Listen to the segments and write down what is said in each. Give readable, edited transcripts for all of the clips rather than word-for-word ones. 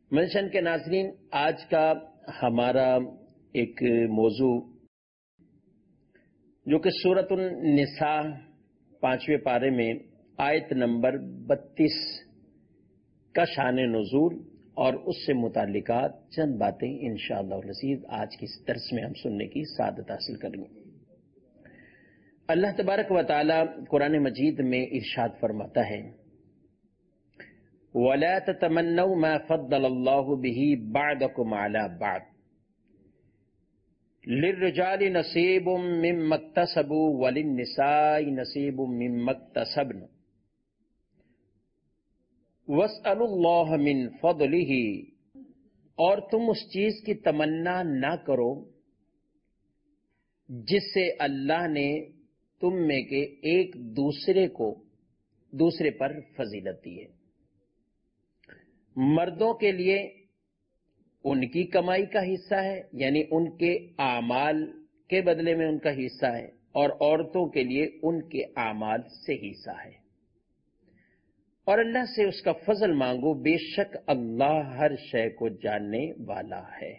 Mention کے ناظرین، آج کا ہمارا ایک موضوع جو کہ سورۃ النساء 5ویں پارے میں آیت نمبر 32 کا شان نزول اور اس سے متعلقات چند باتیں انشاءاللہ العزیز آج کی اس درس میں ہم سننے کی سعادت حاصل کریں گے۔ اللہ تبارک و تعالی قرآن مجید میں ارشاد فرماتا ہے، وَلَا تَتَمَنَّوْا مَا فَضَّلَ اللَّهُ بِهِ بَعْضَكُمْ عَلَى بَعْضٍ لِلرِّجَالِ نَصِيبٌ مِّمَّا اكْتَسَبُوا وَلِلنِّسَاءِ نَصِيبٌ مِّمَّا اكْتَسَبْنَ وَاسْأَلُوا اللَّهَ مِن فَضْلِهِ، اور تم اس چیز کی تمنا نہ کرو جس سے اللہ نے تم میں کے ایک دوسرے پر فضیلت دی ہے۔ مردوں کے لیے ان کی کمائی کا حصہ ہے، یعنی ان کے اعمال کے بدلے میں ان کا حصہ ہے، اور عورتوں کے لیے ان کے اعمال سے حصہ ہے، اور اللہ سے اس کا فضل مانگو، بے شک اللہ ہر شے کو جاننے والا ہے۔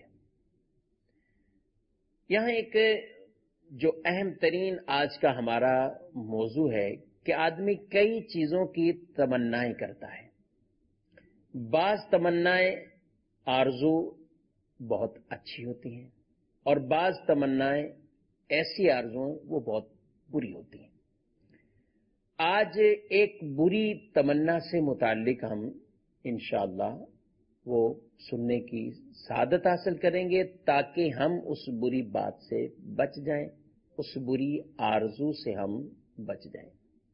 یہاں ایک جو اہم ترین آج کا ہمارا موضوع ہے کہ آدمی کئی چیزوں کی تمنائیں کرتا ہے۔ بعض تمنائیں آرزو بہت اچھی ہوتی ہیں، اور بعض تمنائیں ایسی آرزو ہیں وہ بہت بری ہوتی ہیں۔ آج ایک بری تمنا سے متعلق ہم انشاءاللہ وہ سننے کی سعادت حاصل کریں گے تاکہ ہم اس بری بات سے بچ جائیں، اس بری آرزو سے ہم بچ جائیں۔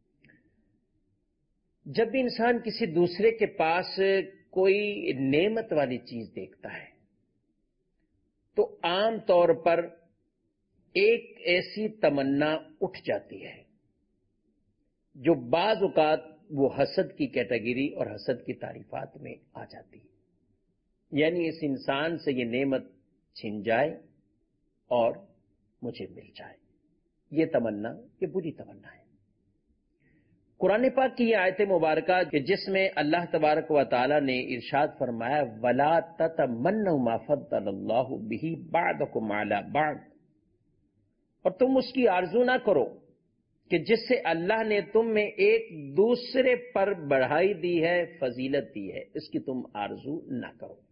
جب بھی انسان کسی دوسرے کے پاس کوئی نعمت والی چیز دیکھتا ہے تو عام طور پر ایک ایسی تمنا اٹھ جاتی ہے جو بعض اوقات وہ حسد کی کیٹیگری اور حسد کی تعریفات میں آ جاتی ہے، یعنی اس انسان سے یہ نعمت چھن جائے اور مجھے مل جائے۔ یہ تمنا یہ بری تمنا ہے۔ قرآن پاک کی یہ آیت مبارکہ کہ جس میں اللہ تبارک و تعالی نے ارشاد فرمایا وَلَا تَتَمَنَّوْا مَا فَضَّلَ اللَّهُ بِهِ بَعْضَكُمْ عَلَى بَعْضٍ، اور تم اس کی آرزو نہ کرو کہ جس سے اللہ نے تم میں ایک دوسرے پر بڑھائی دی ہے، فضیلت دی ہے، اس کی تم آرزو نہ کرو۔